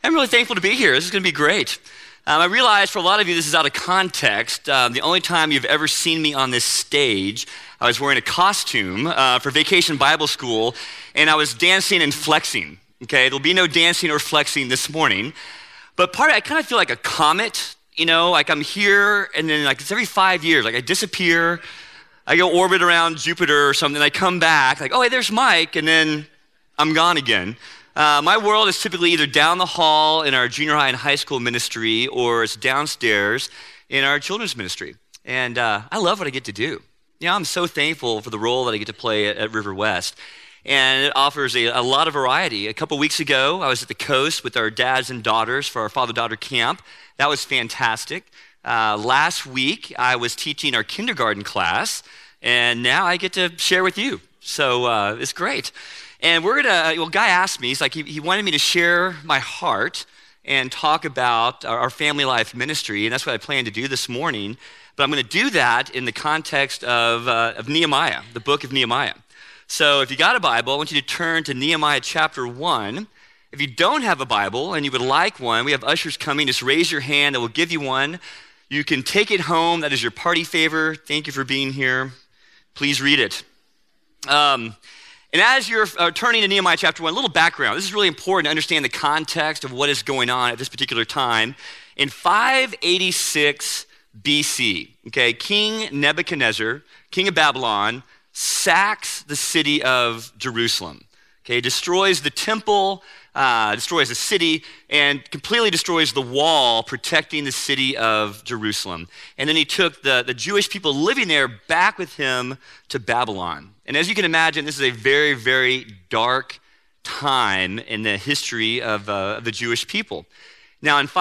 I'm really thankful to be here. This is going to be great. I realize for a lot of you this is out of context. The only time you've ever seen me on this stage, I was wearing a costume for Vacation Bible School, and I was dancing and flexing. Okay, there'll be no dancing or flexing this morning. But I kind of feel like a comet, like I'm here, and then like it's every 5 years, like I disappear, I go orbit around Jupiter or something, I come back, like, oh, hey, there's Mike, and then I'm gone again. My world is typically either down the hall in our junior high and high school ministry, or it's downstairs in our children's ministry. And I love what I get to do. I'm so thankful for the role that I get to play at River West. And it offers a lot of variety. A couple weeks ago, I was at the coast with our dads and daughters for our father-daughter camp. That was fantastic. Last week, I was teaching our kindergarten class, and now I get to share with you. So it's great. And Guy asked me, he wanted me to share my heart and talk about our family life ministry, and that's what I plan to do this morning. But I'm going to do that in the context of Nehemiah, the book of Nehemiah. So if you got a Bible, I want you to turn to Nehemiah chapter 1. If you don't have a Bible and you would like one, we have ushers coming. Just raise your hand, and we'll give you one. You can take it home. That is your party favor. Thank you for being here. Please read it. And as you're turning to Nehemiah chapter 1, a little background. This is really important to understand the context of what is going on at this particular time. In 586 BC, King Nebuchadnezzar, king of Babylon, sacks the city of Jerusalem, destroys the temple, destroys the city, and completely destroys the wall protecting the city of Jerusalem. And then he took the Jewish people living there back with him to Babylon. And as you can imagine, this is a very, very dark time in the history of the Jewish people. Now, in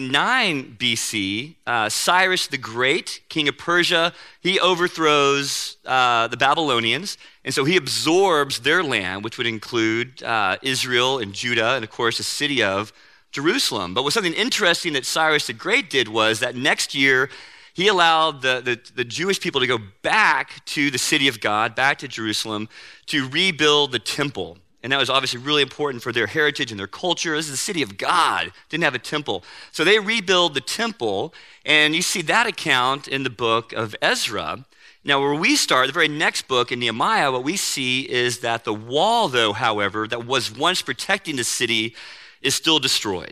539 BC, Cyrus the Great, king of Persia, he overthrows the Babylonians, and so he absorbs their land, which would include Israel and Judah, and of course, the city of Jerusalem. But what's something interesting that Cyrus the Great did was that next year, he allowed the Jewish people to go back to the city of God, back to Jerusalem, to rebuild the temple. And that was obviously really important for their heritage and their culture. This is the city of God, didn't have a temple. So they rebuild the temple, and you see that account in the book of Ezra. Now, where we start, the very next book in Nehemiah, what we see is that the wall, though, however, that was once protecting the city is still destroyed.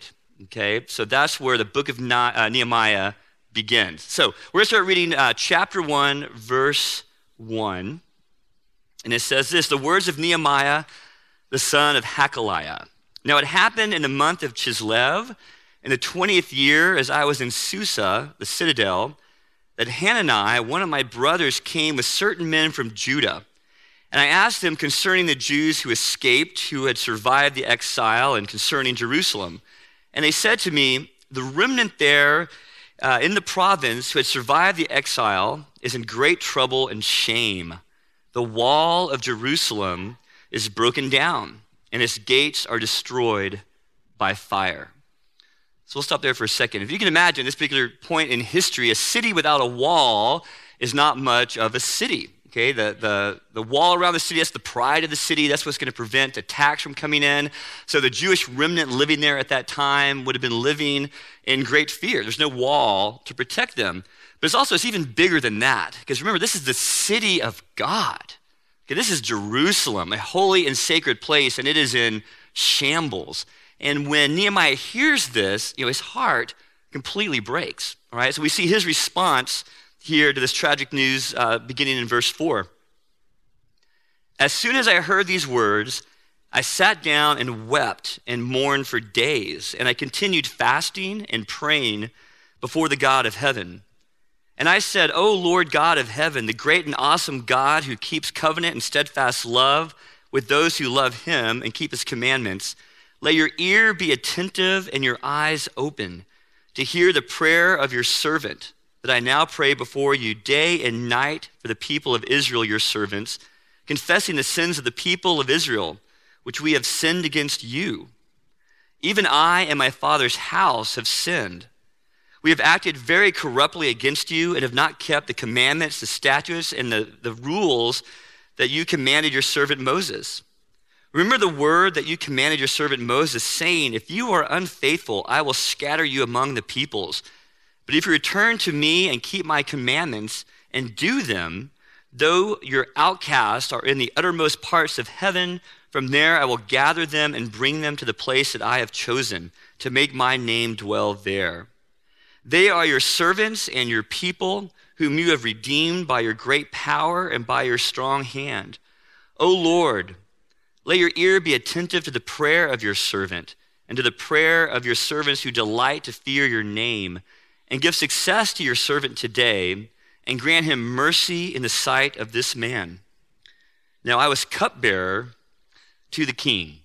So that's where the book of Nehemiah begins. So we're going to start reading chapter 1, verse 1. And it says this: the words of Nehemiah, the son of Hakaliah. Now it happened in the month of Chislev, in the 20th year, as I was in Susa, the citadel, that Hanani, one of my brothers, came with certain men from Judah. And I asked them concerning the Jews who escaped, who had survived the exile, and concerning Jerusalem. And they said to me, the remnant there in the province who had survived the exile is in great trouble and shame. The wall of Jerusalem is broken down, and its gates are destroyed by fire. So we'll stop there for a second. If you can imagine this particular point in history, a city without a wall is not much of a city. The wall around the city, that's the pride of the city. That's what's going to prevent attacks from coming in. So the Jewish remnant living there at that time would have been living in great fear. There's no wall to protect them. But it's even bigger than that. Because remember, this is the city of God. This is Jerusalem, a holy and sacred place, and it is in shambles. And when Nehemiah hears this, his heart completely breaks. All right, so we see his response here to this tragic news beginning in verse 4. As soon as I heard these words, I sat down and wept and mourned for days, and I continued fasting and praying before the God of heaven. And I said, O Lord God of heaven, the great and awesome God who keeps covenant and steadfast love with those who love him and keep his commandments, let your ear be attentive and your eyes open to hear the prayer of your servant, that I now pray before you day and night for the people of Israel, your servants, confessing the sins of the people of Israel, which we have sinned against you. Even I and my father's house have sinned. We have acted very corruptly against you and have not kept the commandments, the statutes, and the rules that you commanded your servant Moses. Remember the word that you commanded your servant Moses, saying, if you are unfaithful, I will scatter you among the peoples. But if you return to me and keep my commandments and do them, though your outcasts are in the uttermost parts of heaven, from there I will gather them and bring them to the place that I have chosen to make my name dwell there. They are your servants and your people, whom you have redeemed by your great power and by your strong hand. O Lord, let your ear be attentive to the prayer of your servant and to the prayer of your servants who delight to fear your name, and give success to your servant today, and grant him mercy in the sight of this man. Now I was cupbearer to the king.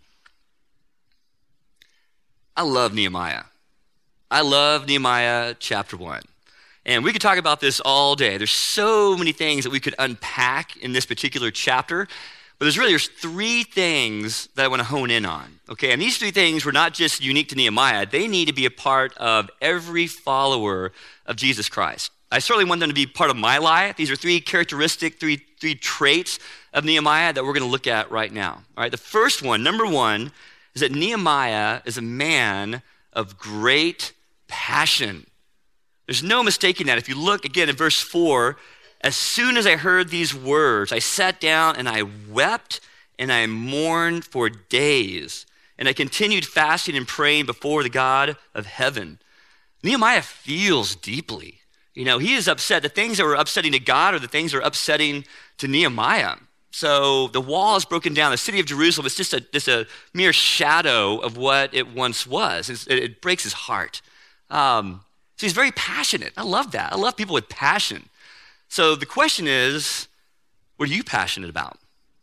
I love Nehemiah. I love Nehemiah chapter 1. And we could talk about this all day. There's so many things that we could unpack in this particular chapter, but there's three things that I want to hone in on, okay? And these three things were not just unique to Nehemiah. They need to be a part of every follower of Jesus Christ. I certainly want them to be part of my life. These are three traits of Nehemiah that we're going to look at right now. All right, the first one, number one, is that Nehemiah is a man of great passion. There's no mistaking that. If you look again at verse 4, as soon as I heard these words, I sat down and I wept and I mourned for days. And I continued fasting and praying before the God of heaven. Nehemiah feels deeply. You know, he is upset. The things that were upsetting to God are the things that are upsetting to Nehemiah. So the wall is broken down. The city of Jerusalem is just a mere shadow of what it once was. It breaks his heart. So he's very passionate. I love that. I love people with passion. So the question is, what are you passionate about?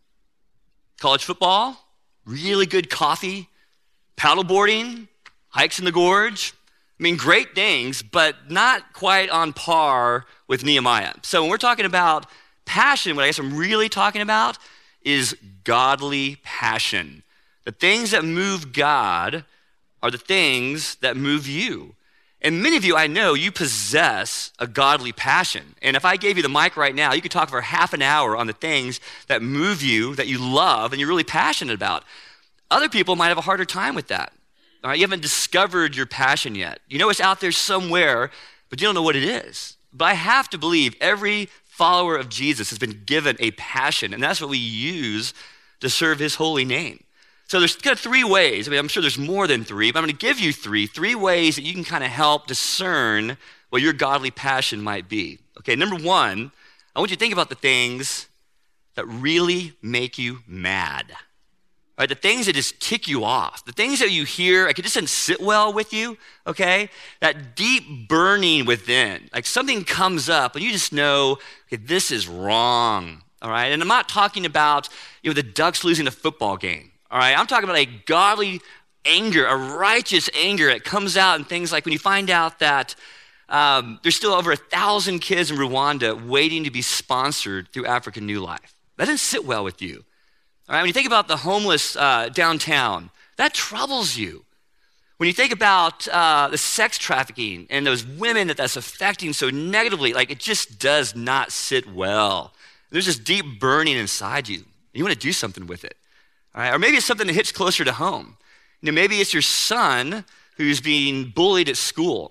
College football, really good coffee, paddleboarding, hikes in the gorge. I mean, great things, but not quite on par with Nehemiah. So when we're talking about passion, what I guess I'm really talking about is godly passion. The things that move God are the things that move you. And many of you, I know, you possess a godly passion. And if I gave you the mic right now, you could talk for half an hour on the things that move you, that you love, and you're really passionate about. Other people might have a harder time with that. All right, you haven't discovered your passion yet. You know it's out there somewhere, but you don't know what it is. But I have to believe every follower of Jesus has been given a passion, and that's what we use to serve his holy name. So there's kind of three ways. I mean, I'm sure there's more than three, but I'm going to give you three ways that you can kind of help discern what your godly passion might be. Okay, number one, I want you to think about the things that really make you mad. All right, the things that just tick you off, the things that you hear, like it just doesn't sit well with you, okay? That deep burning within, like something comes up and you just know, okay, this is wrong, all right? And I'm not talking about, the Ducks losing a football game. All right, I'm talking about a godly anger, a righteous anger that comes out in things like when you find out that there's still over 1,000 kids in Rwanda waiting to be sponsored through African New Life. That doesn't sit well with you. All right, when you think about the homeless downtown, that troubles you. When you think about the sex trafficking and those women that's affecting so negatively, like it just does not sit well. There's this deep burning inside you. You want to do something with it. All right? Or maybe it's something that hits closer to home. Maybe it's your son who's being bullied at school.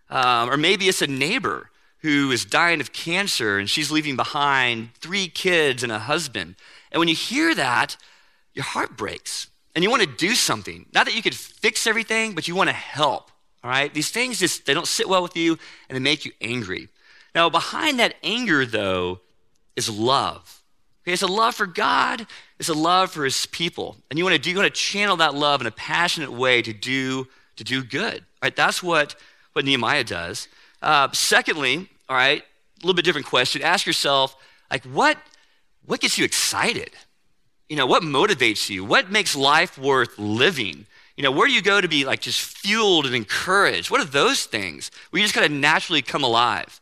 Or maybe it's a neighbor who is dying of cancer and she's leaving behind 3 kids and a husband. And when you hear that, your heart breaks and you want to do something. Not that you could fix everything, but you want to help. All right? These things they don't sit well with you and they make you angry. Now, behind that anger, though, is love. Okay, it's a love for God. It's a love for his people. And you want to channel that love in a passionate way to do good. All right, that's what Nehemiah does. Secondly, all right, a little bit different question. Ask yourself, like, what gets you excited? What motivates you? What makes life worth living? Where do you go to be like just fueled and encouraged? What are those things where you just kind of naturally come alive?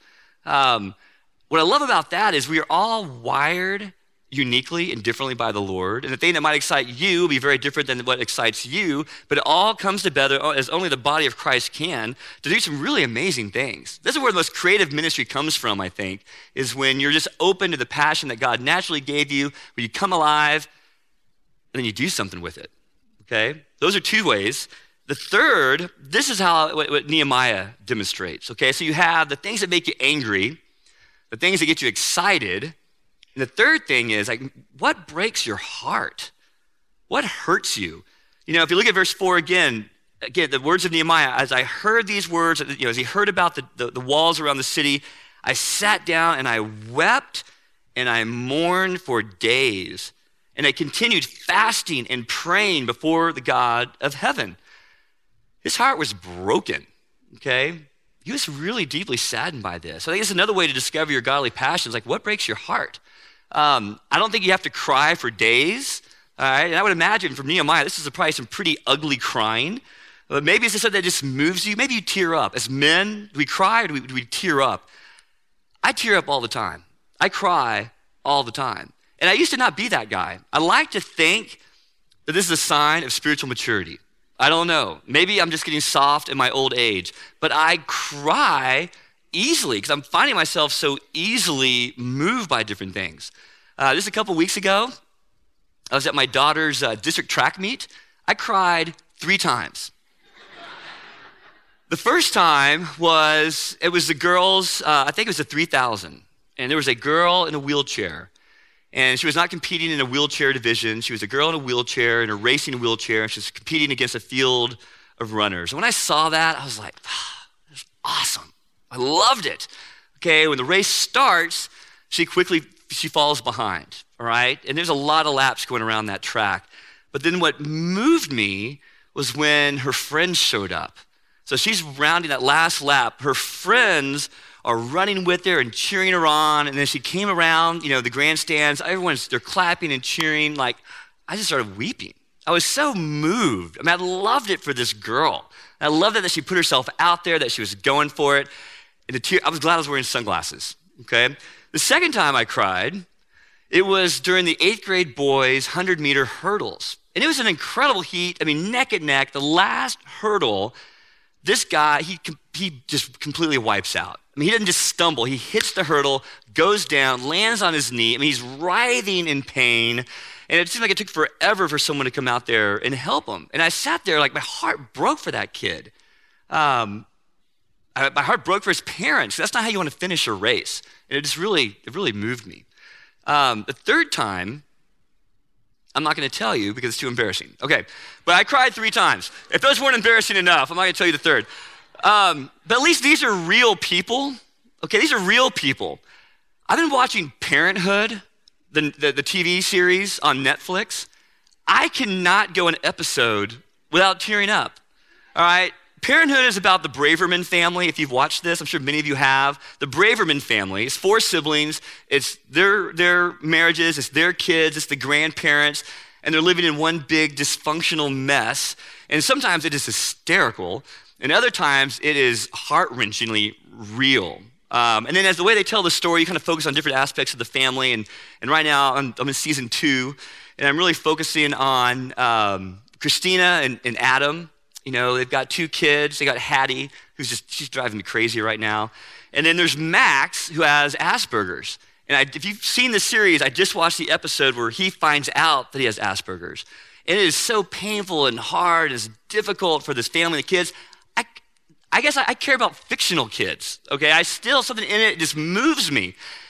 What I love about that is we are all wired uniquely and differently by the Lord. And the thing that might excite you will be very different than what excites you, but it all comes together as only the body of Christ can to do some really amazing things. This is where the most creative ministry comes from, I think, is when you're just open to the passion that God naturally gave you, when you come alive, then you do something with it, okay? Those are two ways. The third, this is how what Nehemiah demonstrates, okay? So you have the things that make you angry, the things that get you excited, and the third thing is like, what breaks your heart? What hurts you? You know, if you look at verse 4 again, the words of Nehemiah, as I heard these words, you know, as he heard about the walls around the city, I sat down and I wept and I mourned for days. And I continued fasting and praying before the God of heaven. His heart was broken, okay? He was really deeply saddened by this. I think it's another way to discover your godly passions, like what breaks your heart? I don't think you have to cry for days, all right? And I would imagine from Nehemiah, this is probably some pretty ugly crying. But maybe it's just something that just moves you. Maybe you tear up. As men, do we cry or do we tear up? I tear up all the time. I cry all the time. And I used to not be that guy. I like to think that this is a sign of spiritual maturity. I don't know. Maybe I'm just getting soft in my old age. But I cry easily because I'm finding myself so easily moved by different things. Just a couple weeks ago, I was at my daughter's district track meet. I cried 3 times. The first time it was the girls, I think it was a 3,000. And there was a girl in a wheelchair. And she was not competing in a wheelchair division. She was a girl in a wheelchair, in a racing wheelchair, and she was competing against a field of runners. And when I saw that, I was like, that's awesome. I loved it. Okay, when the race starts, she falls behind, all right? And there's a lot of laps going around that track. But then what moved me was when her friends showed up. So she's rounding that last lap. Her friends are running with her and cheering her on. And then she came around, you know, the grandstands. They're clapping and cheering. Like, I just started weeping. I was so moved. I mean, I loved it for this girl. I loved it that she put herself out there, that she was going for it. And I was glad I was wearing sunglasses, okay? The second time I cried, it was during the 8th grade boys' 100-meter hurdles. And it was an incredible heat. I mean, neck and neck, the last hurdle, this guy, he just completely wipes out. I mean, he doesn't just stumble. He hits the hurdle, goes down, lands on his knee. I mean, he's writhing in pain. And it seemed like it took forever for someone to come out there and help him. And I sat there like my heart broke for that kid. My heart broke for his parents. That's not how you want to finish a race. And it really moved me. The third time, I'm not going to tell you because it's too embarrassing. Okay, but I cried 3 times. If those weren't embarrassing enough, I'm not going to tell you the third. But at least these are real people. Okay, these are real people. I've been watching Parenthood, the TV series on Netflix. I cannot go an episode without tearing up, all right? Parenthood is about the Braverman family. If you've watched this, I'm sure many of you have. The Braverman family, it's 4 siblings. It's their marriages, it's their kids, it's the grandparents, and they're living in one big dysfunctional mess. And sometimes it is hysterical, and other times it is heart-wrenchingly real. And then as the way they tell the story, you kind of focus on different aspects of the family. And right now, I'm in season 2, and I'm really focusing on Christina and Adam. You know, they've got 2 kids. They got Hattie, she's driving me crazy right now. And then there's Max, who has Asperger's. And if you've seen the series, I just watched the episode where he finds out that he has Asperger's. And it is so painful and hard. It's difficult for this family and the kids. I guess I care about fictional kids, okay? Something in it just moves me.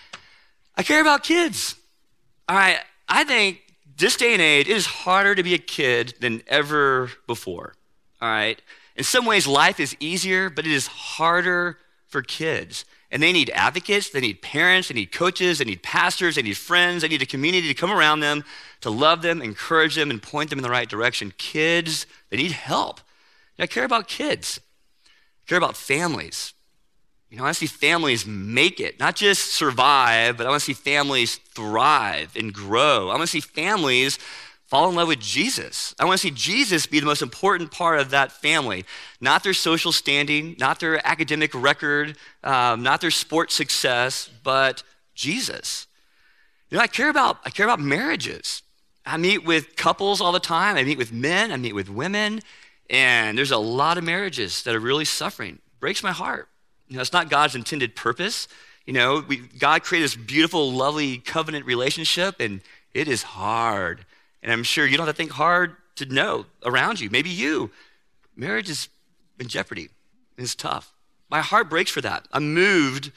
I care about kids. All right, I think this day and age, it is harder to be a kid than ever before. All right. In some ways, life is easier, but it is harder for kids. And they need advocates, they need parents, they need coaches, they need pastors, they need friends, they need a community to come around them, to love them, encourage them, and point them in the right direction. Kids, they need help. And I care about kids. I care about families. You know, I want to see families make it, not just survive, but I want to see families thrive and grow. I want to see families fall in love with Jesus. I want to see Jesus be the most important part of that family, not their social standing, not their academic record, not their sports success, but Jesus. You know, I care about marriages. I meet with couples all the time. I meet with men. I meet with women. And there's a lot of marriages that are really suffering. It breaks my heart. You know, it's not God's intended purpose. You know, God created this beautiful, lovely covenant relationship, and it is hard. And I'm sure you don't have to think hard to know around you. Maybe marriage is in jeopardy. It's tough. My heart breaks for that. I'm moved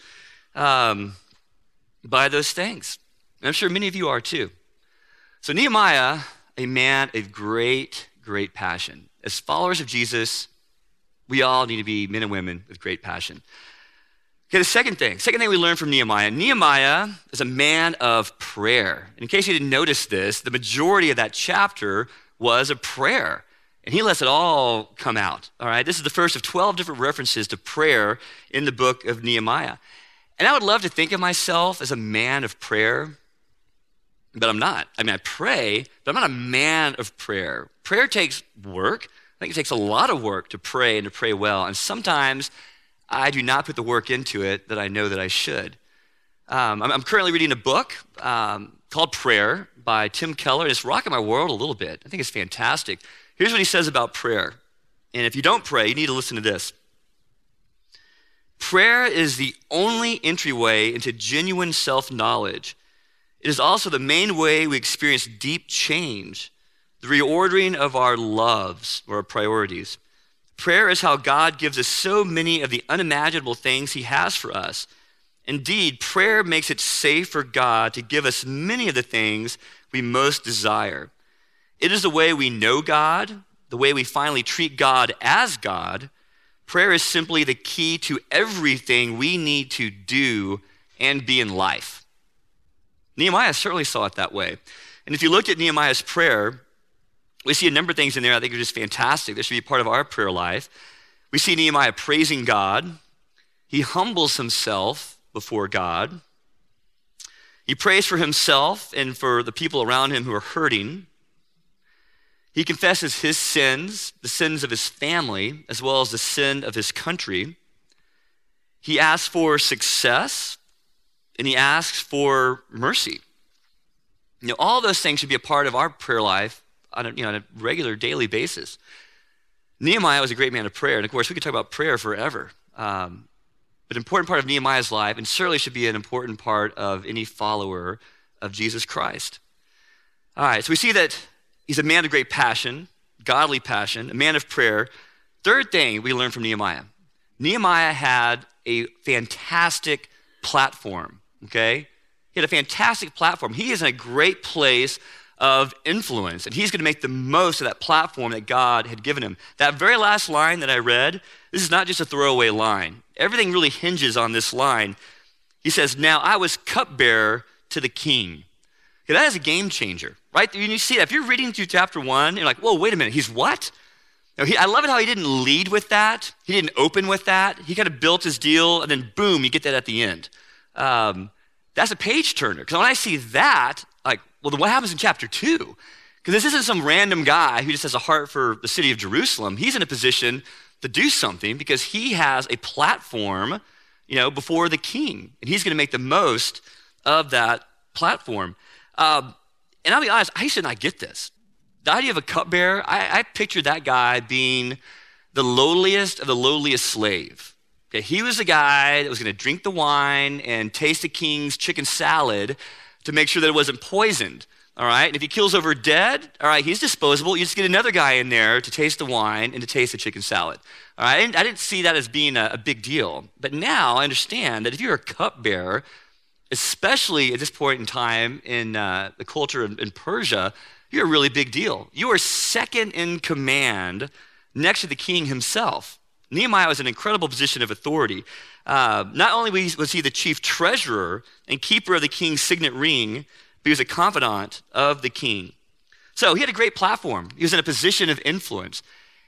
by those things. And I'm sure many of you are too. So Nehemiah, a man of great, great passion. As followers of Jesus, we all need to be men and women with great passion. Okay, the second thing we learn from Nehemiah is a man of prayer. And in case you didn't notice this, the majority of that chapter was a prayer. And he lets it all come out, all right? This is the first of 12 different references to prayer in the book of Nehemiah. And I would love to think of myself as a man of prayer, but I'm not. I mean, I pray, but I'm not a man of prayer. Prayer takes work. I think it takes a lot of work to pray and to pray well. And sometimes I do not put the work into it that I know that I should. I'm currently reading a book called Prayer by Tim Keller, and it's rocking my world a little bit. I think it's fantastic. Here's what he says about prayer. And if you don't pray, you need to listen to this. Prayer is the only entryway into genuine self-knowledge. It is also the main way we experience deep change, the reordering of our loves or our priorities. Prayer is how God gives us so many of the unimaginable things he has for us. Indeed, prayer makes it safe for God to give us many of the things we most desire. It is the way we know God, the way we finally treat God as God. Prayer is simply the key to everything we need to do and be in life. Nehemiah certainly saw it that way. And if you looked at Nehemiah's prayer, we see a number of things in there I think are just fantastic. That should be part of our prayer life. We see Nehemiah praising God. He humbles himself before God. He prays for himself and for the people around him who are hurting. He confesses his sins, the sins of his family, as well as the sin of his country. He asks for success, and he asks for mercy. All those things should be a part of our prayer life on a regular, daily basis. Nehemiah was a great man of prayer, and of course, we could talk about prayer forever. But an important part of Nehemiah's life, and certainly should be an important part of any follower of Jesus Christ. All right, so we see that he's a man of great passion, godly passion, a man of prayer. Third thing we learn from Nehemiah. Nehemiah had a fantastic platform, okay? He had a fantastic platform. He is in a great place of influence, and he's going to make the most of that platform that God had given him. That very last line that I read, this is not just a throwaway line. Everything really hinges on this line. He says, "Now I was cupbearer to the king." Okay, that is a game changer, right? You see that. If you're reading through chapter 1, you're like, whoa, wait a minute, he's what? I love it how he didn't lead with that. He didn't open with that. He kind of built his deal, and then boom, you get that at the end. That's a page turner, because when I see that, like, well, then what happens in chapter 2? Because this isn't some random guy who just has a heart for the city of Jerusalem. He's in a position to do something because he has a platform, before the king, and he's going to make the most of that platform. And I'll be honest, I used to not get this. The idea of a cupbearer, I pictured that guy being the lowliest of the lowliest slave. Okay, he was the guy that was going to drink the wine and taste the king's chicken salad to make sure that it wasn't poisoned, all right? And if he kills over dead, all right, he's disposable. You just get another guy in there to taste the wine and to taste the chicken salad, all right? I didn't see that as being a big deal. But now I understand that if you're a cupbearer, especially at this point in time in the culture in Persia, you're a really big deal. You are second in command next to the king himself. Nehemiah was in an incredible position of authority. Not only was he the chief treasurer and keeper of the king's signet ring, but he was a confidant of the king. So he had a great platform. He was in a position of influence.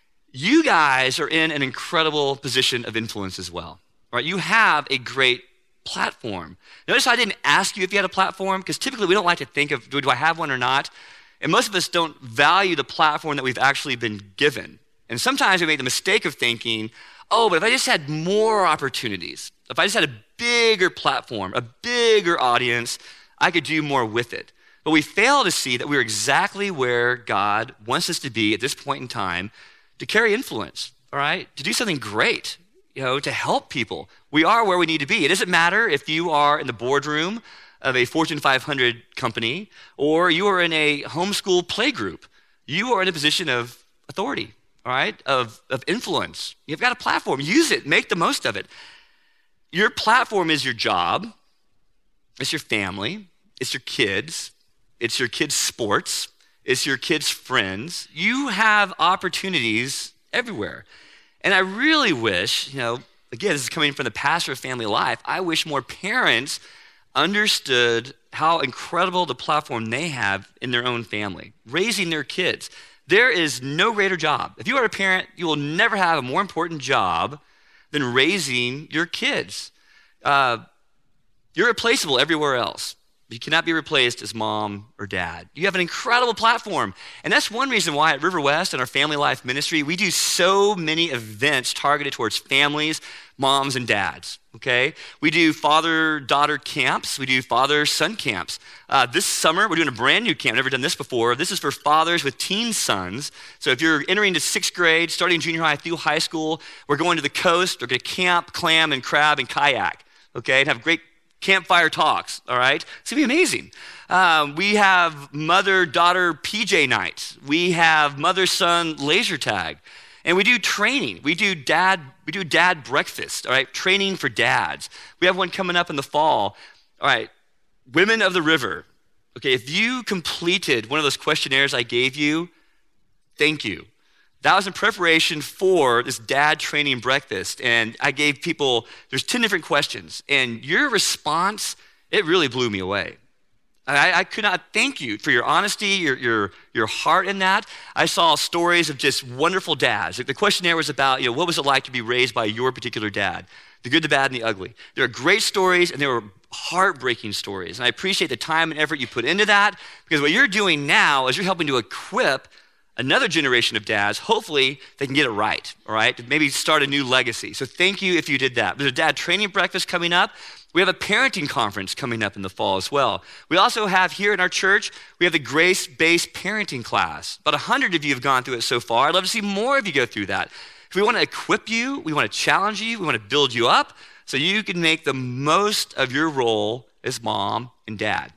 You guys are in an incredible position of influence as well, right? You have a great platform. Notice I didn't ask you if you had a platform, because typically we don't like to think of, do I have one or not? And most of us don't value the platform that we've actually been given. And sometimes we make the mistake of thinking, oh, but if I just had more opportunities, if I just had a bigger platform, a bigger audience, I could do more with it. But we fail to see that we're exactly where God wants us to be at this point in time to carry influence, all right? To do something great, to help people. We are where we need to be. It doesn't matter if you are in the boardroom of a Fortune 500 company, or you are in a homeschool play group. You are in a position of authority, all right, of influence. You've got a platform. Use it. Make the most of it. Your platform is your job. It's your family. It's your kids. It's your kids' sports. It's your kids' friends. You have opportunities everywhere. And I really wish, again, this is coming from the pastor of family life, I wish more parents understood how incredible the platform they have in their own family, raising their kids. There is no greater job. If you are a parent, you will never have a more important job than raising your kids. You're replaceable everywhere else. You cannot be replaced as mom or dad. You have an incredible platform. And that's one reason why at River West and our Family Life Ministry, we do so many events targeted towards families, moms, and dads, okay? We do father-daughter camps. We do father-son camps. This summer, we're doing a brand new camp. Never done this before. This is for fathers with teen sons. So if you're entering to 6th grade, starting junior high through high school, we're going to the coast. We're going to camp, clam, and crab, and kayak, okay? And have great campfire talks, all right? It's gonna be amazing. We have mother-daughter PJ nights. We have mother-son laser tag. And we do training. We do dad breakfast, all right? Training for dads. We have one coming up in the fall. All right, Women of the River. Okay, if you completed one of those questionnaires I gave you, thank you. That was in preparation for this dad training breakfast. And I gave people, there's 10 different questions. And your response, it really blew me away. I could not thank you for your honesty, your heart in that. I saw stories of just wonderful dads. The questionnaire was about, what was it like to be raised by your particular dad? The good, the bad, and the ugly. There are great stories, and there were heartbreaking stories. And I appreciate the time and effort you put into that, because what you're doing now is you're helping to equip another generation of dads. Hopefully they can get it right, all right? To maybe start a new legacy. So thank you if you did that. There's a dad training breakfast coming up. We have a parenting conference coming up in the fall as well. We also have here in our church, we have the grace-based parenting class. About 100 of you have gone through it so far. I'd love to see more of you go through that. If we want to equip you, we want to challenge you, we want to build you up so you can make the most of your role as mom and dad.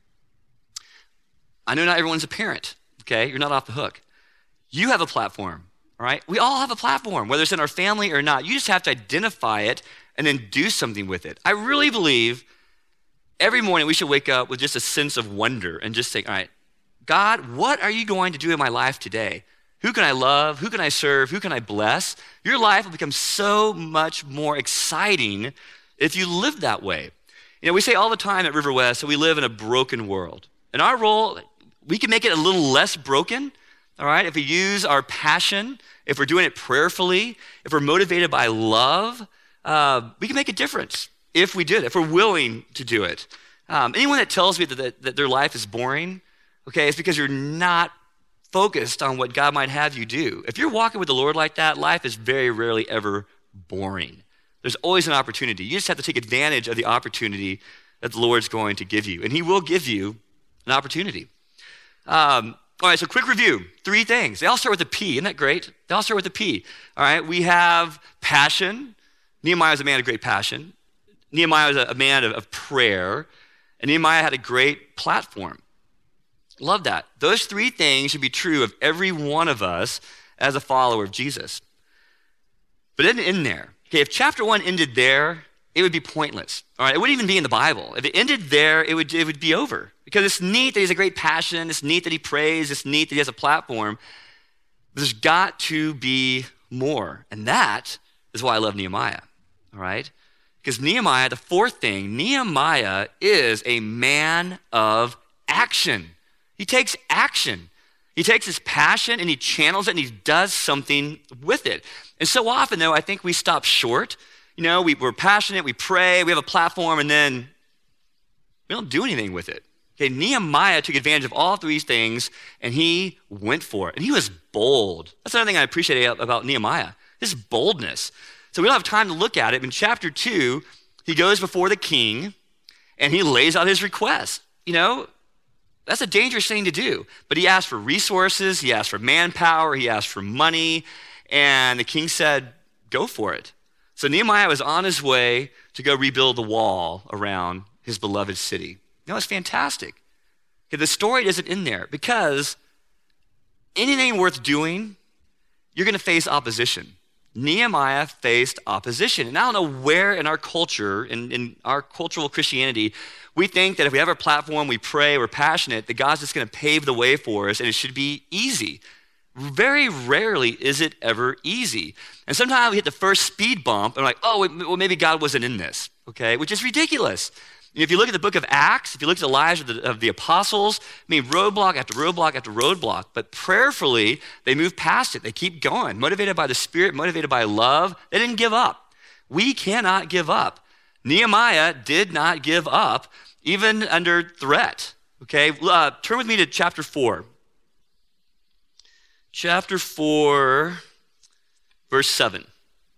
I know not everyone's a parent, okay? You're not off the hook. You have a platform, all right? We all have a platform, whether it's in our family or not. You just have to identify it and then do something with it. I really believe every morning we should wake up with just a sense of wonder and just think, all right, God, what are you going to do in my life today? Who can I love? Who can I serve? Who can I bless? Your life will become so much more exciting if you live that way. We say all the time at River West that we live in a broken world. And our role, we can make it a little less broken, all right? If we use our passion, if we're doing it prayerfully, if we're motivated by love, we can make a difference if we do it, if we're willing to do it. Anyone that tells me that their life is boring, okay, it's because you're not focused on what God might have you do. If you're walking with the Lord like that, life is very rarely ever boring. There's always an opportunity. You just have to take advantage of the opportunity that the Lord's going to give you, and he will give you an opportunity. All right, so quick review. 3 things. They all start with a P. Isn't that great? They all start with a P. All right, we have passion. Nehemiah was a man of great passion. Nehemiah was a man of prayer. And Nehemiah had a great platform. Love that. Those 3 things should be true of every one of us as a follower of Jesus. But it didn't end there. Okay, if chapter 1 ended there, it would be pointless. All right, it wouldn't even be in the Bible. If it ended there, it would be over. Because it's neat that he has a great passion. It's neat that he prays. It's neat that he has a platform. But there's got to be more. And that is why I love Nehemiah. All right? Because Nehemiah, the 4th thing, Nehemiah is a man of action. He takes action. He takes his passion and he channels it and he does something with it. And so often, though, I think we stop short. We're passionate, we pray, we have a platform, and then we don't do anything with it. Okay, Nehemiah took advantage of all 3 things, and he went for it. And he was bold. That's another thing I appreciate about Nehemiah, his boldness. So we don't have time to look at it. In chapter 2, he goes before the king, and he lays out his request. That's a dangerous thing to do. But he asked for resources, he asked for manpower, he asked for money, and the king said, go for it. So Nehemiah was on his way to go rebuild the wall around his beloved city. No, it's fantastic. Okay, the story isn't in there because anything worth doing, you're going to face opposition. Nehemiah faced opposition. And I don't know where in our culture, in our cultural Christianity, we think that if we have our platform, we pray, we're passionate, that God's just going to pave the way for us and it should be easy. Very rarely is it ever easy. And sometimes we hit the first speed bump and we're like, oh, well, maybe God wasn't in this, okay? Which is ridiculous. And if you look at the book of Acts, if you look at the lives of the apostles, I mean, roadblock after roadblock after roadblock, but prayerfully, they move past it. They keep going, motivated by the Spirit, motivated by love. They didn't give up. We cannot give up. Nehemiah did not give up, even under threat, okay? Turn with me to chapter 4. Chapter 4, verse 7.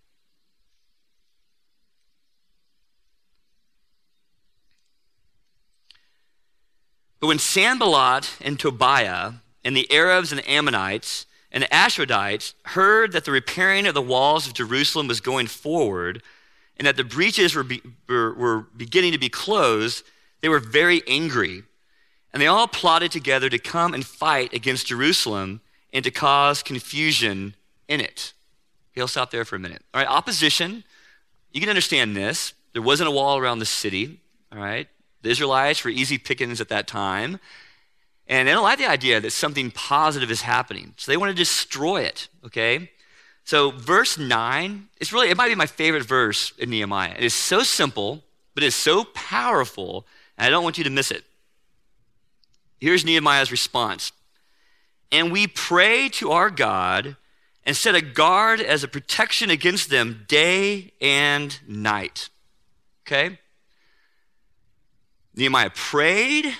But when Sanballat and Tobiah and the Arabs and the Ammonites and the Ashdodites heard that the repairing of the walls of Jerusalem was going forward and that the breaches were beginning to be closed, they were very angry. And they all plotted together to come and fight against Jerusalem and to cause confusion in it. Okay, I'll stop there for a minute. All right, opposition, you can understand this. There wasn't a wall around the city, all right? The Israelites were easy pickings at that time. And they don't like the idea that something positive is happening. So they want to destroy it, okay? So verse 9, it might be my favorite verse in Nehemiah. It is so simple, but it's so powerful, and I don't want you to miss it. Here's Nehemiah's response. And we pray to our God and set a guard as a protection against them day and night. Okay? Nehemiah prayed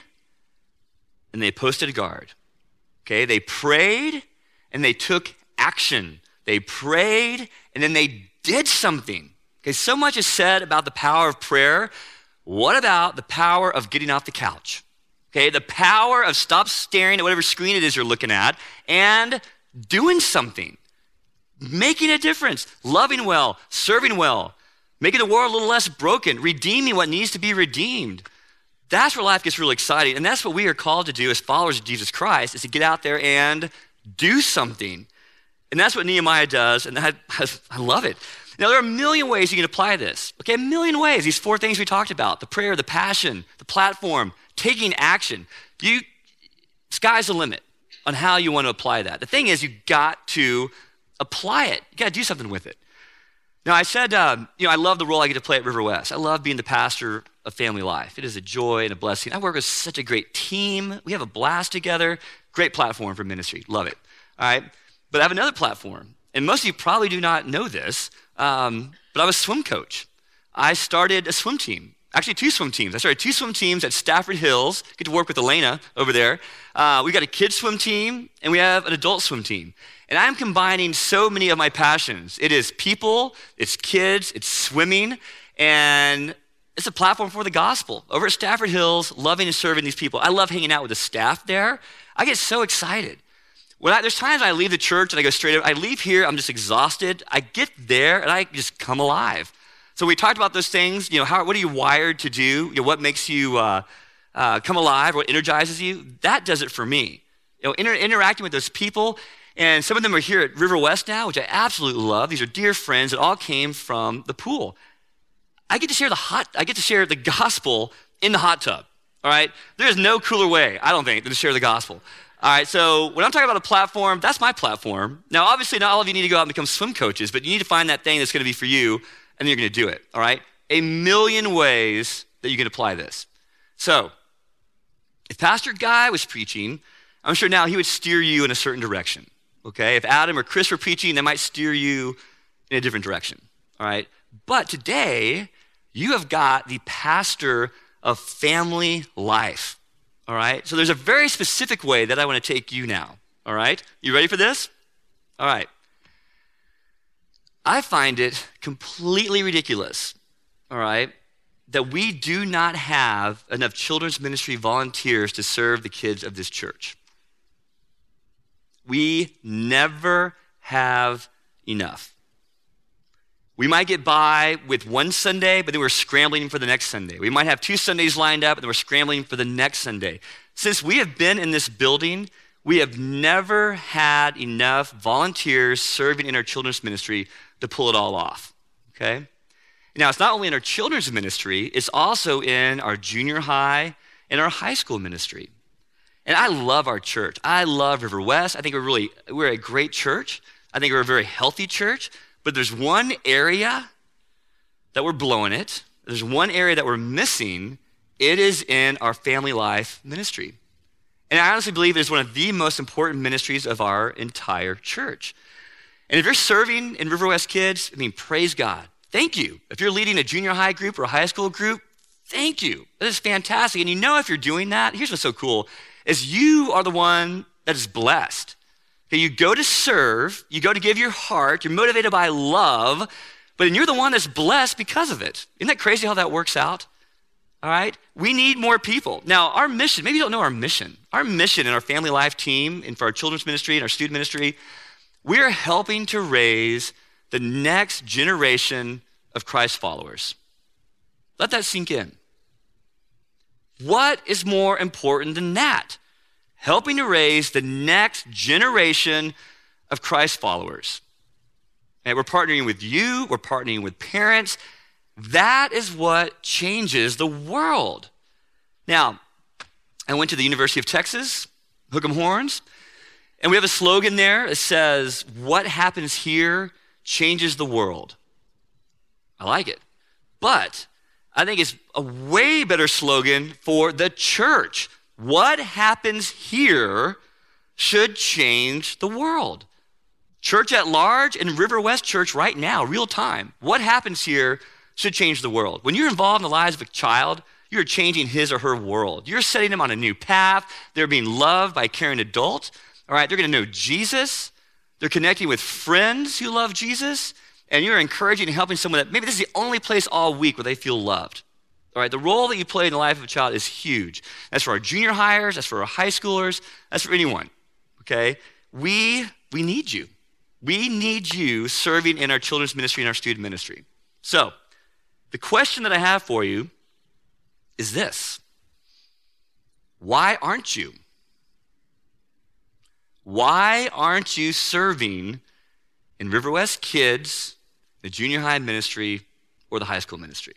and they posted a guard. Okay? They prayed and they took action. They prayed and then they did something. Okay? So much is said about the power of prayer. What about the power of getting off the couch? Okay, the power of stop staring at whatever screen it is you're looking at and doing something, making a difference, loving well, serving well, making the world a little less broken, redeeming what needs to be redeemed. That's where life gets really exciting. And that's what we are called to do as followers of Jesus Christ, is to get out there and do something. And that's what Nehemiah does, and I love it. Now, there are a million ways you can apply this. Okay, a million ways. These 4 things we talked about, the prayer, the passion, the platform, taking action. Sky's the limit on how you want to apply that. The thing is, you got to apply it. You got to do something with it. Now, I said, I love the role I get to play at River West. I love being the pastor of Family Life. It is a joy and a blessing. I work with such a great team. We have a blast together. Great platform for ministry. Love it. All right. But I have another platform. And most of you probably do not know this, but I'm a swim coach. I started a swim team. Actually, 2 swim teams. I started 2 swim teams at Stafford Hills. Get to work with Elena over there. We got a kids swim team, and we have an adult swim team. And I'm combining so many of my passions. It is people, it's kids, it's swimming, and it's a platform for the gospel. Over at Stafford Hills, loving and serving these people. I love hanging out with the staff there. I get so excited. There's times I leave the church and I go straight up. I leave here, I'm just exhausted. I get there, and I just come alive. So we talked about those things, what are you wired to do? What makes you come alive, what energizes you? That does it for me. Interacting with those people, and some of them are here at River West now, which I absolutely love. These are dear friends that all came from the pool. I get to share the gospel in the hot tub, all right? There is no cooler way, I don't think, than to share the gospel. All right, so when I'm talking about a platform, that's my platform. Now, obviously, not all of you need to go out and become swim coaches, but you need to find that thing that's going to be for you, and then you're going to do it, all right? A million ways that you can apply this. So, if Pastor Guy was preaching, I'm sure now he would steer you in a certain direction, okay? If Adam or Chris were preaching, they might steer you in a different direction, all right? But today, you have got the pastor of Family Life, all right? So there's a very specific way that I want to take you now, all right? You ready for this? All right. I find it completely ridiculous, all right, that we do not have enough children's ministry volunteers to serve the kids of this church. We never have enough. We might get by with one Sunday, but then we're scrambling for the next Sunday. We might have 2 Sundays lined up, and then we're scrambling for the next Sunday. Since we have been in this building, we have never had enough volunteers serving in our children's ministry to pull it all off, okay? Now, it's not only in our children's ministry, it's also in our junior high and our high school ministry. And I love our church. I love River West. I think we're a great church. I think we're a very healthy church. But there's one area that we're blowing it. There's one area that we're missing. It is in our family life ministry. And I honestly believe it is one of the most important ministries of our entire church. And if you're serving in River West Kids, praise God. Thank you. If you're leading a junior high group or a high school group, thank you. That is fantastic. And if you're doing that, here's what's so cool, is you are the one that is blessed. Okay, you go to serve, you go to give your heart, you're motivated by love, but then you're the one that's blessed because of it. Isn't that crazy how that works out? All right? We need more people. Now, our mission, maybe you don't know our mission. Our mission in our family life team and for our children's ministry and our student ministry, we're helping to raise the next generation of Christ followers. Let that sink in. What is more important than that? Helping to raise the next generation of Christ followers. And we're partnering with you, we're partnering with parents. That is what changes the world. Now, I went to the University of Texas, Hook 'em Horns, and we have a slogan there that says, "What happens here changes the world." I like it. But I think it's a way better slogan for the church. What happens here should change the world. Church at large and River West Church right now, real time. What happens here should change the world. When you're involved in the lives of a child, you're changing his or her world. You're setting them on a new path. They're being loved by a caring adult. All right, they're going to know Jesus. They're connecting with friends who love Jesus. And you're encouraging and helping someone that maybe this is the only place all week where they feel loved. All right, the role that you play in the life of a child is huge. That's for our junior hires, that's for our high schoolers, that's for anyone, okay? We need you. We need you serving in our children's ministry and our student ministry. So, the question that I have for you is this. Why aren't you? Why aren't you serving in River West Kids, the junior high ministry, or the high school ministry?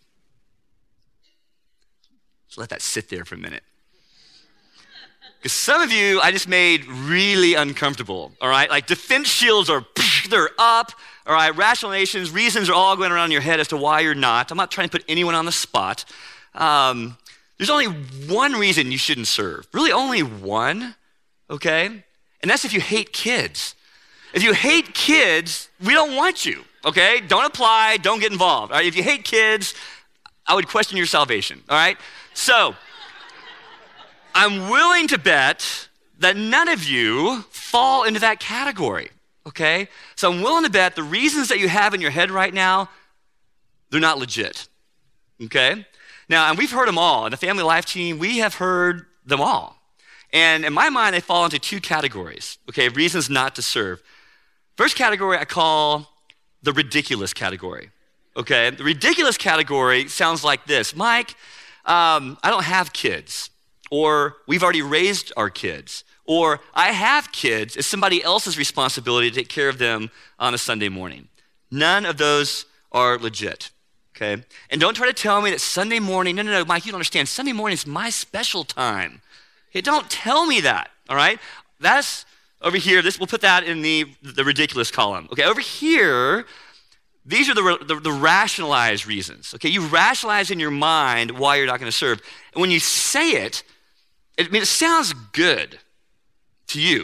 So let that sit there for a minute. Because some of you, I just made really uncomfortable, all right? Like defense shields are, they're up, all right? Rationalizations, reasons are all going around in your head as to why you're not. I'm not trying to put anyone on the spot. There's only one reason you shouldn't serve. Really only one, okay? And that's if you hate kids. If you hate kids, we don't want you, okay? Don't apply, don't get involved, all right? If you hate kids, I would question your salvation, all right? So, I'm willing to bet that none of you fall into that category, okay? So I'm willing to bet the reasons that you have in your head right now, they're not legit, okay? Now, and we've heard them all. In the family life team, we have heard them all. And in my mind, they fall into 2 categories, okay? Reasons not to serve. First category I call the ridiculous category, okay? The ridiculous category sounds like this. Mike, I don't have kids, or we've already raised our kids, or I have kids. It's somebody else's responsibility to take care of them on a Sunday morning. None of those are legit, okay? And don't try to tell me that Sunday morning, no, Mike, you don't understand. Sunday morning is my special time. Okay, don't tell me that, all right? That's over here. We'll put that in the ridiculous column. Okay, over here, these are the rationalized reasons, okay? You rationalize in your mind why you're not going to serve. And when you say it, it sounds good to you.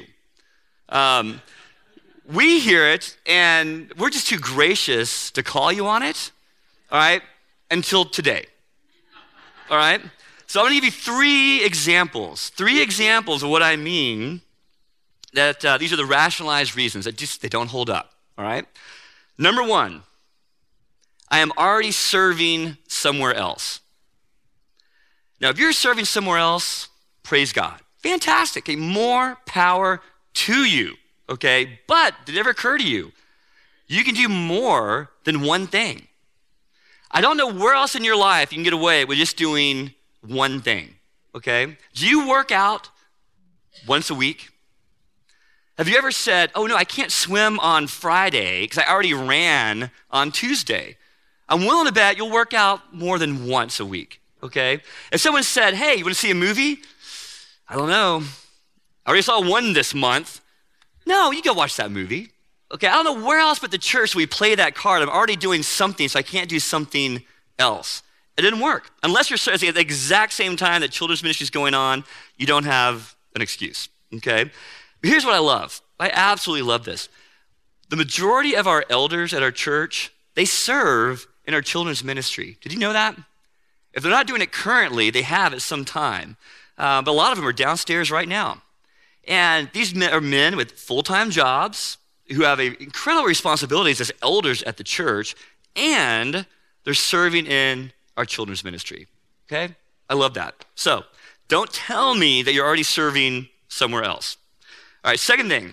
We hear it, and we're just too gracious to call you on it, all right, until today, all right? So I'm going to give you 3 examples of what I mean, that these are the rationalized reasons that they don't hold up, all right? Number 1, I am already serving somewhere else. Now, if you're serving somewhere else, praise God. Fantastic. Okay, more power to you, okay? But did it ever occur to you You can do more than one thing. I don't know where else in your life you can get away with just doing one thing, okay? Do you work out once a week? Have you ever said, oh no, I can't swim on Friday because I already ran on Tuesday? I'm willing to bet you'll work out more than once a week, okay? If someone said, hey, you want to see a movie? I don't know. I already saw one this month. No, you go watch that movie. Okay, I don't know where else but the church we play that card. I'm already doing something, so I can't do something else. It didn't work. Unless you're at the exact same time that children's ministry is going on, you don't have an excuse, okay? But here's what I love. I absolutely love this. The majority of our elders at our church, they serve in our children's ministry. Did you know that? If they're not doing it currently, they have at some time. But a lot of them are downstairs right now. And these men are men with full-time jobs who have incredible responsibilities as elders at the church, and they're serving in our children's ministry, okay? I love that. So don't tell me that you're already serving somewhere else. All right, second thing,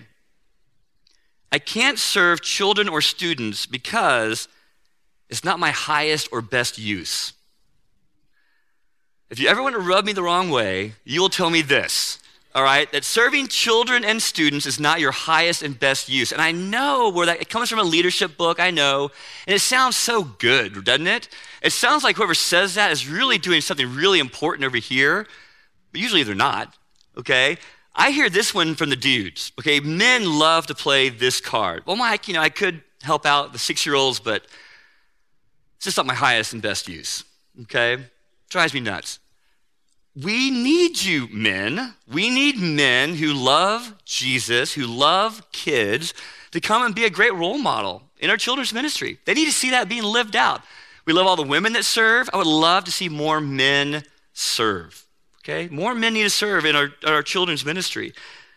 I can't serve children or students because it's not my highest or best use. If you ever want to rub me the wrong way, you will tell me this. All right, that serving children and students is not your highest and best use. And I know where it comes from a leadership book, I know, and it sounds so good, doesn't it? It sounds like whoever says that is really doing something really important over here, but usually they're not, okay? I hear this one from the dudes, okay? Men love to play this card. Well, Mike, I could help out the 6-year-olds, but it's just not my highest and best use, okay? Drives me nuts. We need you, men. We need men who love Jesus, who love kids, to come and be a great role model in our children's ministry. They need to see that being lived out. We love all the women that serve. I would love to see more men serve, okay? More men need to serve in our children's ministry.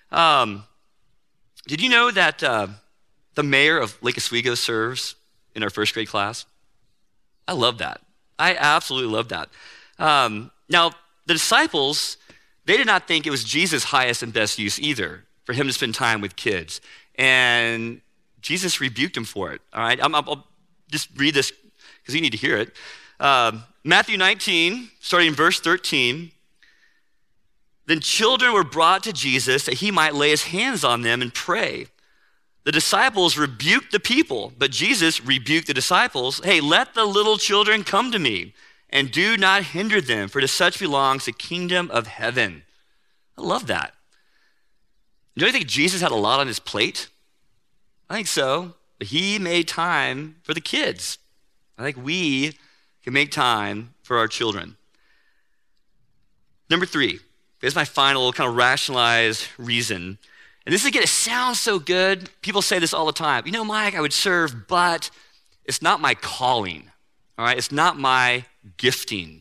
Did you know that the mayor of Lake Oswego serves in our first grade class? I love that. I absolutely love that. Now, the disciples, they did not think it was Jesus' highest and best use either, for him to spend time with kids. And Jesus rebuked him for it, all right? I'll just read this because you need to hear it. Matthew 19, starting in verse 13. Then children were brought to Jesus that he might lay his hands on them and pray. The disciples rebuked the people, but Jesus rebuked the disciples. Hey, let the little children come to me, and do not hinder them, for to such belongs the kingdom of heaven. I love that. Do you think Jesus had a lot on his plate? I think so, but he made time for the kids. I think we can make time for our children. Number 3, here's my final kind of rationalized reason. And this, again, it sounds so good. People say this all the time. Mike, I would serve, but it's not my calling. All right, it's not my gifting.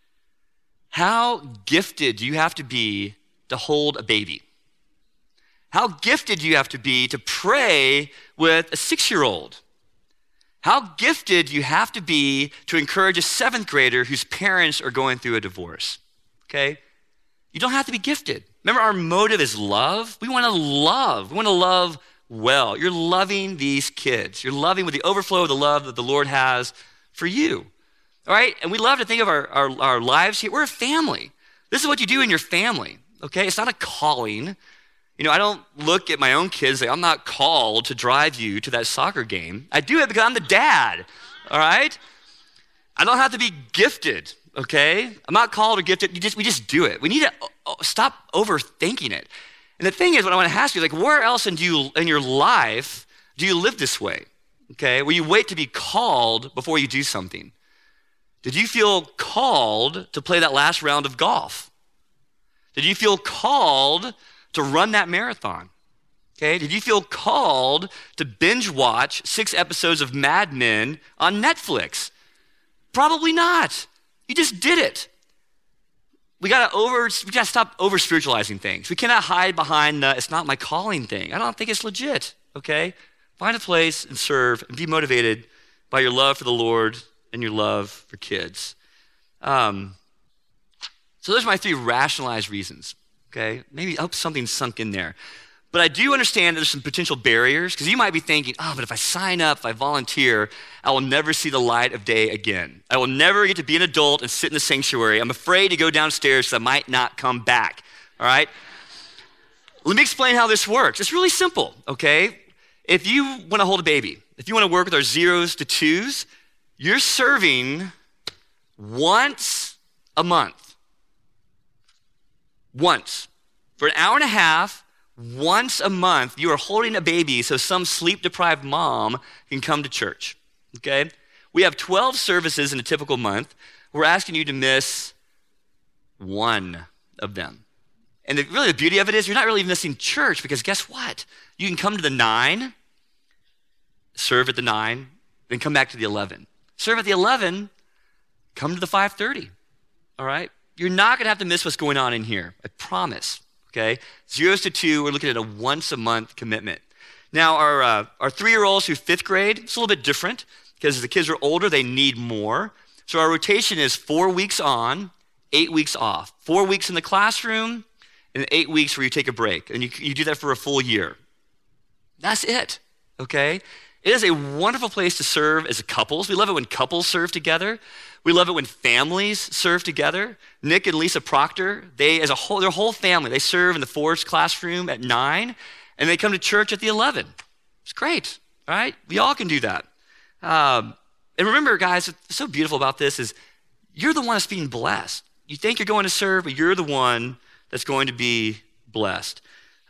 How gifted do you have to be to hold a baby? How gifted do you have to be to pray with a 6-year-old? How gifted do you have to be to encourage a 7th grader whose parents are going through a divorce? Okay? You don't have to be gifted. Remember, our motive is love. We want to love. We want to love well. You're loving these kids. You're loving with the overflow of the love that the Lord has for you, all right? And we love to think of our lives here. We're a family. This is what you do in your family, okay? It's not a calling. I don't look at my own kids and say, I'm not called to drive you to that soccer game. I do it because I'm the dad, all right? I don't have to be gifted, okay? I'm not called or gifted. We just do it. We need to stop overthinking it. And the thing is, what I want to ask you, where else in your life do you live this way? Okay, where you wait to be called before you do something. Did you feel called to play that last round of golf? Did you feel called to run that marathon? Okay, did you feel called to binge watch 6 episodes of Mad Men on Netflix? Probably not. You just did it. We gotta stop over spiritualizing things. We cannot hide behind the "it's not my calling" thing. I don't think it's legit. Okay. Find a place and serve and be motivated by your love for the Lord and your love for kids. So those are my 3 rationalized reasons, okay? Maybe I hope something sunk in there. But I do understand that there's some potential barriers, because you might be thinking, but if I sign up, if I volunteer, I will never see the light of day again. I will never get to be an adult and sit in the sanctuary. I'm afraid to go downstairs because I might not come back, all right? Let me explain how this works. It's really simple, okay? If you want to hold a baby, if you want to work with our 0s to 2s, you're serving once a month. Once. For an hour and a half, once a month, you are holding a baby so some sleep-deprived mom can come to church, okay? We have 12 services in a typical month. We're asking you to miss one of them. And really the beauty of it is you're not really missing church, because guess what? You can come to the 9, serve at the 9, then come back to the 11. Serve at the 11, come to the 5:30, all right? You're not gonna have to miss what's going on in here, I promise, okay? 0s to 2, we're looking at a once a month commitment. Now our 3-year-olds through 5th grade, it's a little bit different, because as the kids are older, they need more. So our rotation is 4 weeks on, 8 weeks off. 4 weeks in the classroom, and 8 weeks where you take a break. And you do that for a full year. That's it, okay? It is a wonderful place to serve as couples. We love it when couples serve together. We love it when families serve together. Nick and Lisa Proctor, their whole family, they serve in the Forge classroom at 9, and they come to church at the 11. It's great, all right? We all can do that. And remember, guys, what's so beautiful about this is you're the one that's being blessed. You think you're going to serve, but you're the one that's going to be blessed.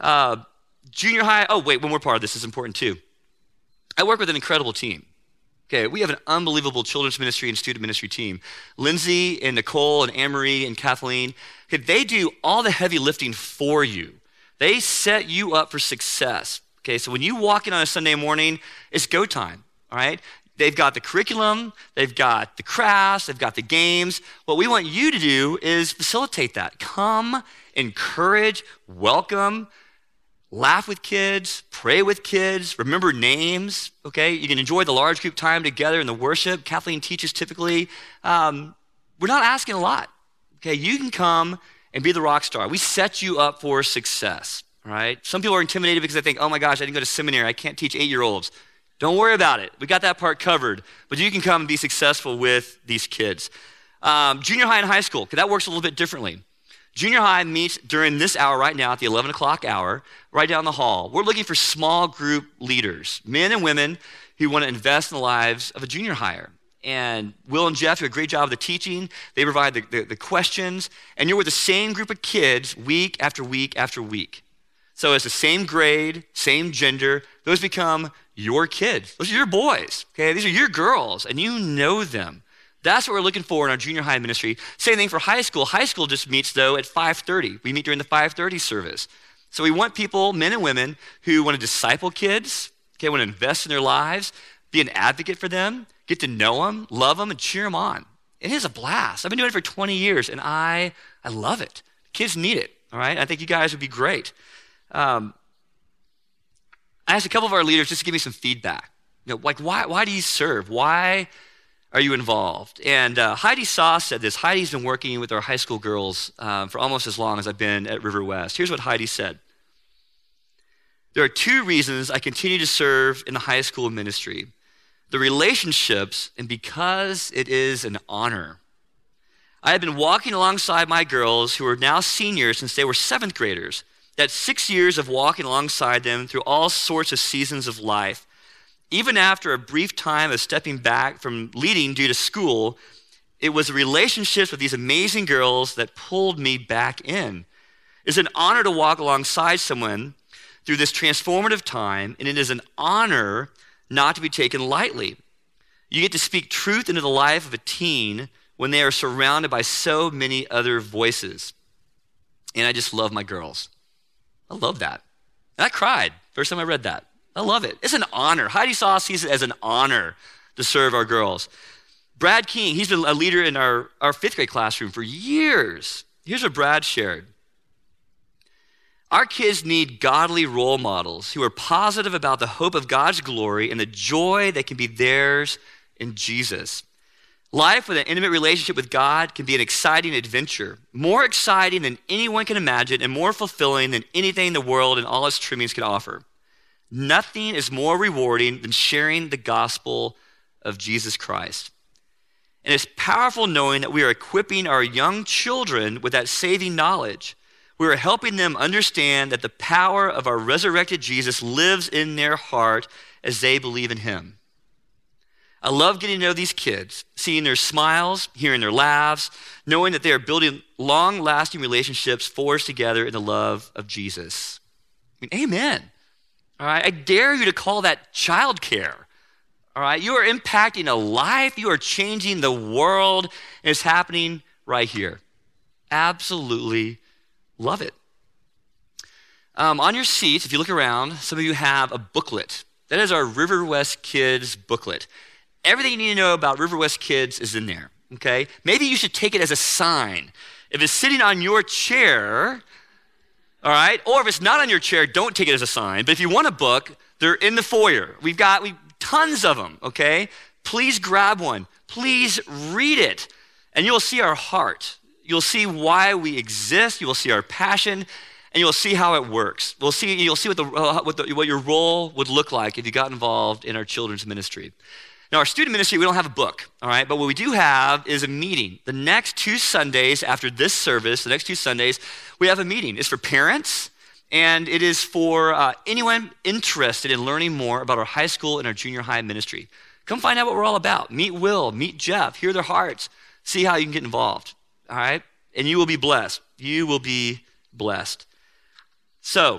Junior high, one more part of this is important too. I work with an incredible team. Okay, we have an unbelievable children's ministry and student ministry team. Lindsay and Nicole and Anne-Marie and Kathleen, okay, they do all the heavy lifting for you. They set you up for success. Okay, so when you walk in on a Sunday morning, it's go time, all right? They've got the curriculum, they've got the crafts, they've got the games. What we want you to do is facilitate that. Come, encourage, welcome, laugh with kids, pray with kids, remember names, okay? You can enjoy the large group time together in the worship. Kathleen teaches typically. We're not asking a lot, okay? You can come and be the rock star. We set you up for success, all right? Some people are intimidated because they think, oh my gosh, I didn't go to seminary, I can't teach 8-year-olds. Don't worry about it. We got that part covered. But you can come and be successful with these kids. Junior high and high school, because that works a little bit differently. Junior high meets during this hour right now at the 11 o'clock hour, right down the hall. We're looking for small group leaders, men and women who want to invest in the lives of a junior higher. And Will and Jeff do a great job of the teaching. They provide the questions. And you're with the same group of kids week after week after week. So it's the same grade, same gender. Those become your kids. Those are your boys, okay? These are your girls, and you know them. That's what we're looking for in our junior high ministry. Same thing for high school. High school just meets, though, at 5:30. We meet during the 5:30 service. So we want people, men and women, who want to disciple kids, okay, want to invest in their lives, be an advocate for them, get to know them, love them, and cheer them on. It is a blast. I've been doing it for 20 years, and I love it. Kids need it, all right? I think you guys would be great. I asked a couple of our leaders just to give me some feedback. You know, like, why do you serve? Why are you involved? And Heidi Saw said this. Heidi's been working with our high school girls for almost as long as I've been at River West. Here's what Heidi said. There are 2 reasons I continue to serve in the high school ministry. The relationships, and because it is an honor. I have been walking alongside my girls who are now seniors since they were 7th graders. That's 6 years of walking alongside them through all sorts of seasons of life. Even after a brief time of stepping back from leading due to school, it was the relationships with these amazing girls that pulled me back in. It's an honor to walk alongside someone through this transformative time, and it is an honor not to be taken lightly. You get to speak truth into the life of a teen when they are surrounded by so many other voices. And I just love my girls. I love that. And I cried first time I read that. I love it. It's an honor. Heidi Saw sees it as an honor to serve our girls. Brad King, he's been a leader in our 5th grade classroom for years. Here's what Brad shared. Our kids need godly role models who are positive about the hope of God's glory and the joy that can be theirs in Jesus. Life with an intimate relationship with God can be an exciting adventure, more exciting than anyone can imagine and more fulfilling than anything the world and all its trimmings can offer. Nothing is more rewarding than sharing the gospel of Jesus Christ. And it's powerful knowing that we are equipping our young children with that saving knowledge. We are helping them understand that the power of our resurrected Jesus lives in their heart as they believe in him. I love getting to know these kids, seeing their smiles, hearing their laughs, knowing that they are building long-lasting relationships forged together in the love of Jesus. I mean, amen. All right, I dare you to call that childcare. All right, you are impacting a life. You are changing the world, and it's happening right here. Absolutely love it. On your seats, if you look around, some of you have a booklet. That is our River West Kids booklet. Everything you need to know about River West Kids is in there, okay? Maybe you should take it as a sign. If it's sitting on your chair, all right, or if it's not on your chair, don't take it as a sign. But if you want a book, they're in the foyer. We've tons of them, okay? Please grab one. Please read it, and you'll see our heart. You'll see why we exist. You will see our passion, and you'll see how it works. You'll see what your role would look like if you got involved in our children's ministry. Now, our student ministry, we don't have a book, all right? But what we do have is a meeting. The next 2 Sundays after this service, the next 2 Sundays, we have a meeting. It's for parents, and it is for anyone interested in learning more about our high school and our junior high ministry. Come find out what we're all about. Meet Will, meet Jeff, hear their hearts, see how you can get involved, all right? And you will be blessed. You will be blessed. So,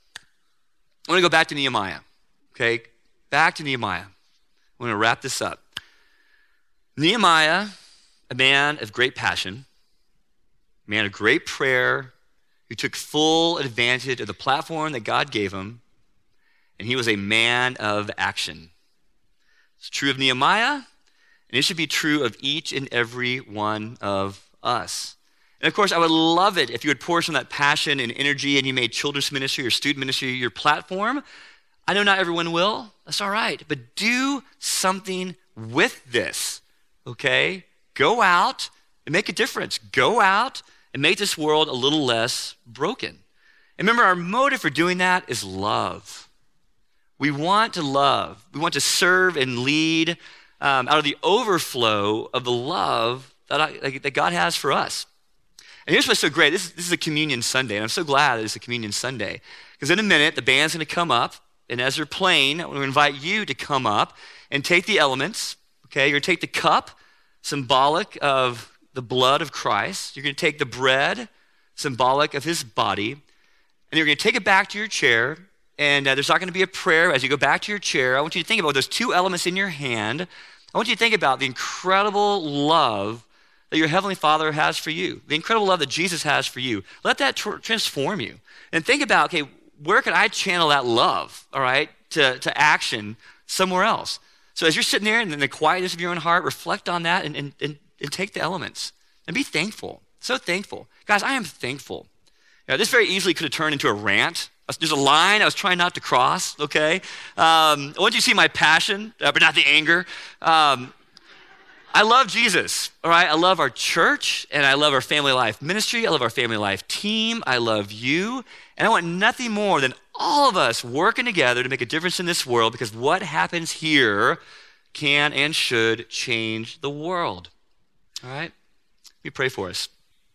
I want to go back to Nehemiah, okay? Back to Nehemiah. I'm going to wrap this up. Nehemiah, a man of great passion, a man of great prayer, who took full advantage of the platform that God gave him, and he was a man of action. It's true of Nehemiah, and it should be true of each and every one of us. And of course, I would love it if you would pour some of that passion and energy and you made children's ministry or student ministry your platform. I know not everyone will. That's all right. But do something with this, okay? Go out and make a difference. Go out and make this world a little less broken. And remember, our motive for doing that is love. We want to love. We want to serve and lead out of the overflow of the love that God has for us. And here's what's so great. This is a communion Sunday, and I'm so glad that it's a communion Sunday. Because in a minute, the band's going to come up, and as they're playing, I want to invite you to come up and take the elements, okay? You're going to take the cup, symbolic of the blood of Christ. You're going to take the bread, symbolic of his body, and you're going to take it back to your chair, and there's not going to be a prayer. As you go back to your chair, I want you to think about those 2 elements in your hand. I want you to think about the incredible love that your Heavenly Father has for you, the incredible love that Jesus has for you. Let that transform you. And think about, okay, where can I channel that love, all right, to action somewhere else? So as you're sitting there in the quietness of your own heart, reflect on that and take the elements and be thankful. So thankful. Guys, I am thankful. You know, this very easily could have turned into a rant. There's a line I was trying not to cross, okay? I want you to see my passion, but not the anger. I love Jesus, all right? I love our church, and I love our family life ministry. I love our family life team. I love you. And I want nothing more than all of us working together to make a difference in this world, because what happens here can and should change the world, all right? Let me pray for us.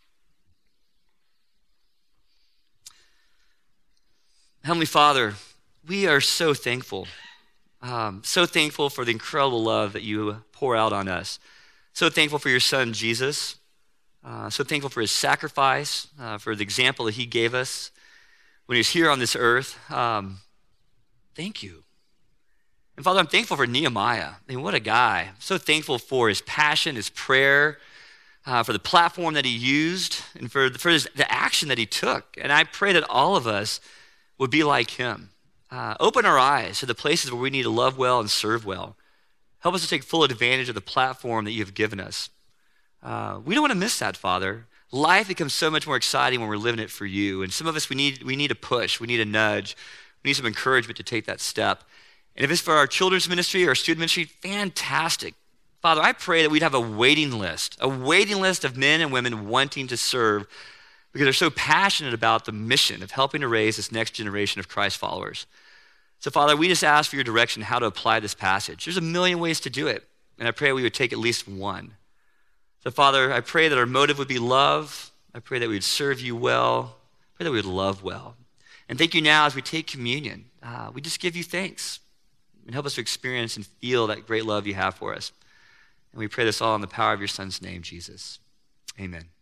Heavenly Father, we are so thankful for the incredible love that you pour out on us. So thankful for your son, Jesus. So thankful for his sacrifice, for the example that he gave us when he was here on this earth. Thank you. And Father, I'm thankful for Nehemiah. I mean, what a guy. I'm so thankful for his passion, his prayer, for the platform that he used, and for the action that he took. And I pray that all of us would be like him. Open our eyes to the places where we need to love well and serve well. Help us to take full advantage of the platform that you have given us. We don't want to miss that, Father. Life becomes so much more exciting when we're living it for you. And some of us, we need a push. We need a nudge. We need some encouragement to take that step. And if it's for our children's ministry or our student ministry, fantastic. Father, I pray that we'd have a waiting list of men and women wanting to serve because they're so passionate about the mission of helping to raise this next generation of Christ followers. So, Father, we just ask for your direction how to apply this passage. There's a million ways to do it, and I pray we would take at least one. So, Father, I pray that our motive would be love. I pray that we would serve you well. I pray that we would love well. And thank you now as we take communion. We just give you thanks and help us to experience and feel that great love you have for us. And we pray this all in the power of your Son's name, Jesus. Amen.